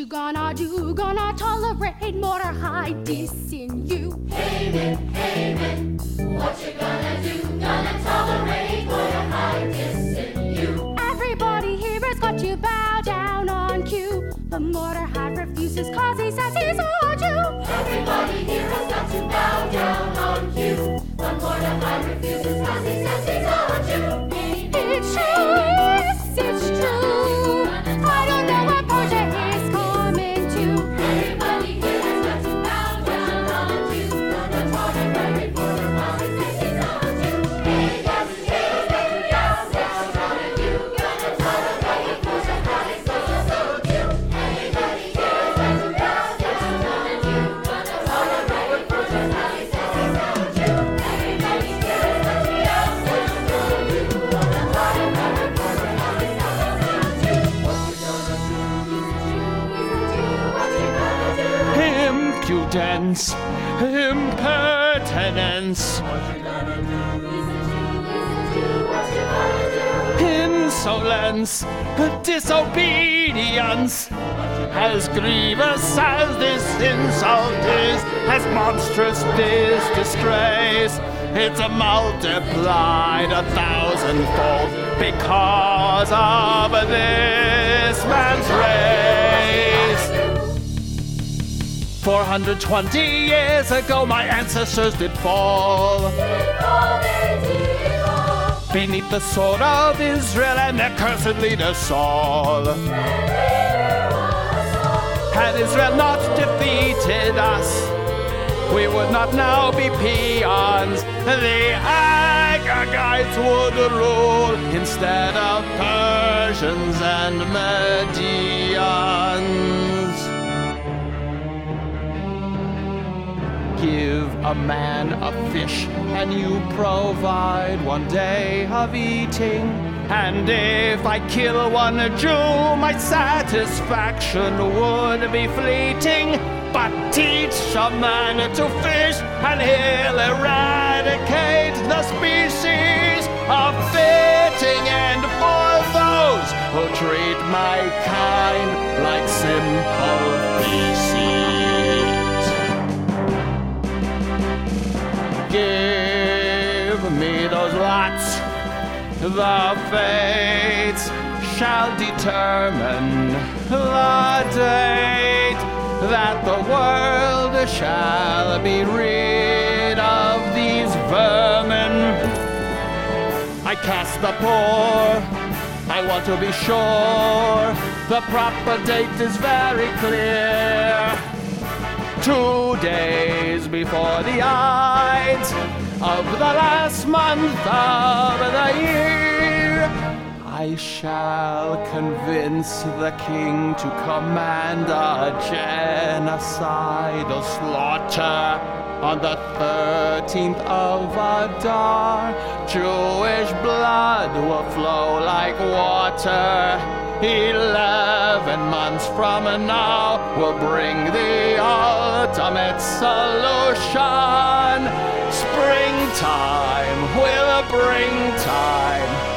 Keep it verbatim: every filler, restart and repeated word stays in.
you gonna do? Gonna tolerate Mordecai dissing you? Haman, Haman, what you gonna do? Gonna tolerate Mordecai dissing you? Everybody here has got to bow down on cue, but Mordecai refuses cause he says he's a Jew. Everybody here has got to bow down on cue, but Mordecai refuses cause he says he's a Jew. It's true, yes, it's true. I don't know what Persia is coming to. Everybody here has got to bow down on cue, but Mordecai refuses cause he says he's a Jew. Hey, yes, yes, yes, yes, yes, gonna do. Gonna tolerate Persia cause he says he's a Jew. Everybody here has got to bow down on cue, gonna tolerate Persia cause he says he's a Jew. Everybody here has got to bow down on cue, gonna tolerate Persia cause he says he's a Jew. What you gonna do? He's a Jew, he's a Jew. What you gonna do? Impudence, impertinence, What you gonna do? He's a Jew, he's a Jew. What you gonna do? insolence, disobedience. As grievous as this insult is, as monstrous this disgrace, it's a multiplied a thousandfold because of this man's race. four hundred twenty years ago my ancestors did fall beneath the sword of Israel and their cursed leader Saul. Had Israel not defeated us, we would not now be peons. The Agagites would rule instead of Persians and Medians. Give a man a fish and you provide one day of eating. And if I kill one Jew, my satisfaction would be fleeting. But teach a man to fish and he'll eradicate the species of fitting end for those who treat my kind like simple feces. Give me those lots, the fates shall determine the date that the world shall be rid of these vermin. I cast the poor, I want to be sure the proper date is very clear. Two days before the Ides of the last month of the year, I shall convince the king to command a genocidal slaughter on the thirteenth of Adar. Jewish blood will flow like water. Eleven months from now will bring the ultimate solution. Springtime will bring time.